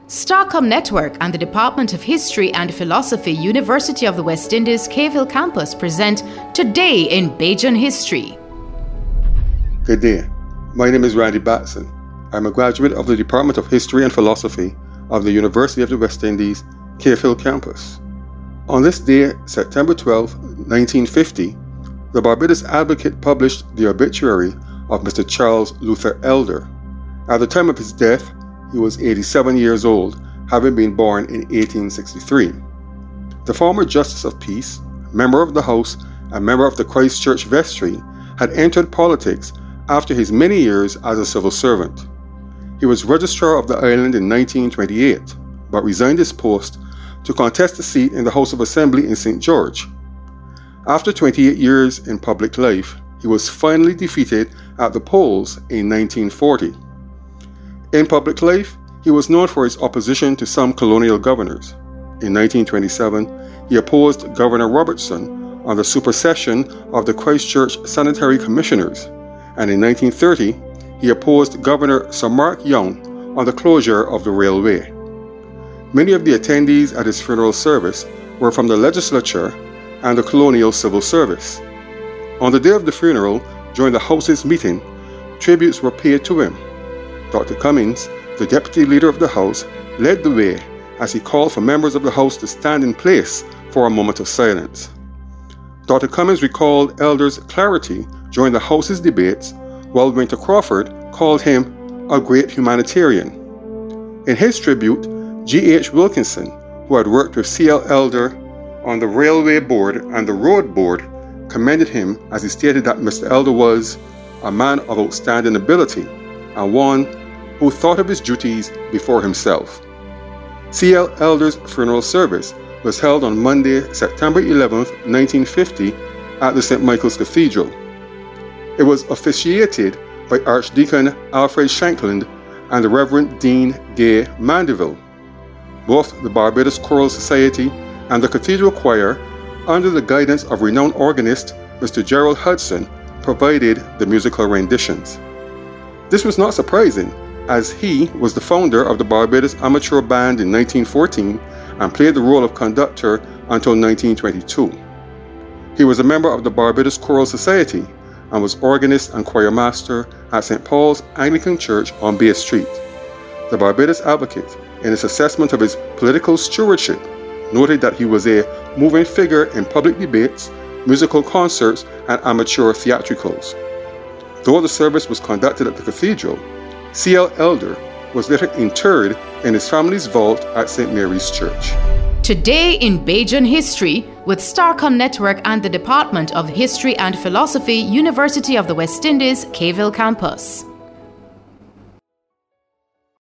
Starcom Network and the Department of History and Philosophy, University of the West Indies, Cave Hill Campus present Today in Bajan History. Good day. My name is Randy Batson. I'm a graduate of the Department of History and Philosophy of the University of the West Indies, Cave Hill Campus. On this day, September 12, 1950, the Barbados Advocate published the obituary of Mr. Charles Luther Elder. At the time of his death, he was 87 years old, having been born in 1863. The former Justice of Peace, member of the House, and member of the Christ Church Vestry, had entered politics after his many years as a civil servant. He was Registrar of the Island in 1928, but resigned his post to contest a seat in the House of Assembly in St. George. After 28 years in public life, he was finally defeated at the polls in 1940. In public life, he was known for his opposition to some colonial governors. In 1927, he opposed Governor Robertson on the supersession of the Christchurch Sanitary Commissioners, and in 1930, he opposed Governor Sir Mark Young on the closure of the railway. Many of the attendees at his funeral service were from the legislature and the colonial civil service. On the day of the funeral, during the House's meeting, tributes were paid to him. Dr. Cummings, the deputy leader of the House, led the way as he called for members of the House to stand in place for a moment of silence. Dr. Cummings recalled Elder's clarity during the House's debates, while Winter Crawford called him a great humanitarian. In his tribute, G.H. Wilkinson, who had worked with C.L. Elder on the Railway Board and the Road Board, commended him as he stated that Mr. Elder was a man of outstanding ability and one who thought of his duties before himself. C.L. Elder's funeral service was held on Monday, September 11, 1950, at the St. Michael's Cathedral. It was officiated by Archdeacon Alfred Shankland and the Reverend Dean Gay Mandeville. Both the Barbados Choral Society and the Cathedral Choir, under the guidance of renowned organist Mr. Gerald Hudson, provided the musical renditions. This was not surprising, as he was the founder of the Barbados Amateur Band in 1914 and played the role of conductor until 1922. He was a member of the Barbados Choral Society and was organist and choir master at St. Paul's Anglican Church on Bay Street. The Barbados Advocate, in its assessment of his political stewardship, noted that he was a moving figure in public debates, musical concerts, and amateur theatricals. Though the service was conducted at the cathedral, C.L. Elder was later interred in his family's vault at St. Mary's Church. Today in Bajan History with Starcom Network and the Department of History and Philosophy, University of the West Indies, Cave Hill Campus.